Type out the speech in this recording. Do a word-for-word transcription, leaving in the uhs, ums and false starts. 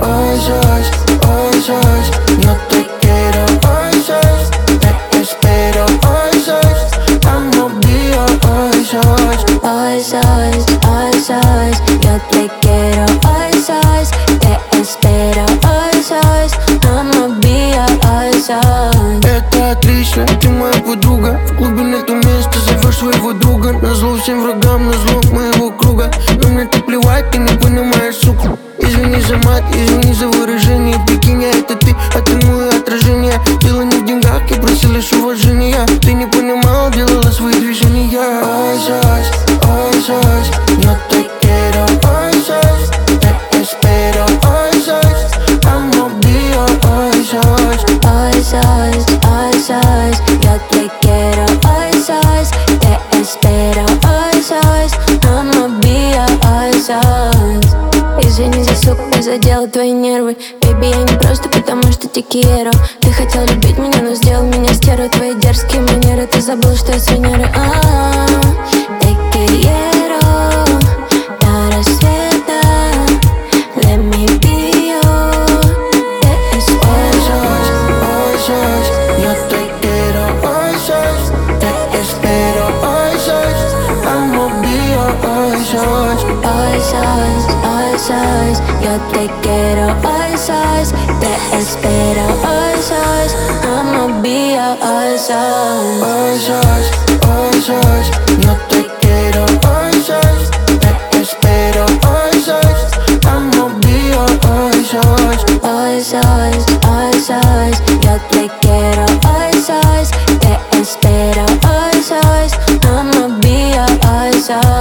hoy sos, hoy sos, no te quiero, hoy sos, te espero, hoy sos, estamos vivos, hoy sos, Hoy sos, hoy sos, yo te quiero, hoy sos, te espero, hoy sos, estamos vivos, hoy sos. Это отлично, ты моя подруга. В глубине то место зовешь своего друга. Назло всем врагам, назло моего круга. Но мне так плевать, ты не понимаешь, сука. Извини за мат, извини за выражение. Прикинь, а это ты, а ты мое отражение. Дело не в деньгах, я просил лишь уважения. Ты не понимал, делала свои движения. Ой, сос, ой, сос, no te quiero, ой, сос, te espero, ой, сос, estamos vivos, ой, сос. Hoy sos, hoy sos, yo te quiero, hoy sos, te espero, hoy sos, estamos vivos, hoy sos. Извини за сук, я задела твои нервы. Baby, я не просто потому, что te quiero. Ты хотел любить меня, но сделал меня стервой. Твои дерзкие манеры, ты забыл, что я с Венеры. А-а-а, te quiero до рассвета. Let me be your, te espero. Hoy sos, yo te quiero, hoy sos, te espero, hoy sos, estamos vivos, hoy sos. Hoy sos, hoy sos, yo te quiero, hoy sos, te espero, hoy sos, estamos vivos, hoy sos. Hoy sos, hoy sos, no te quiero, hoy sos, te espero, hoy sos, estamos vivos, hoy sos. Hoy sos, hoy sos, yo te quiero, hoy sos, te espero, hoy sos, estamos vivos, hoy sos.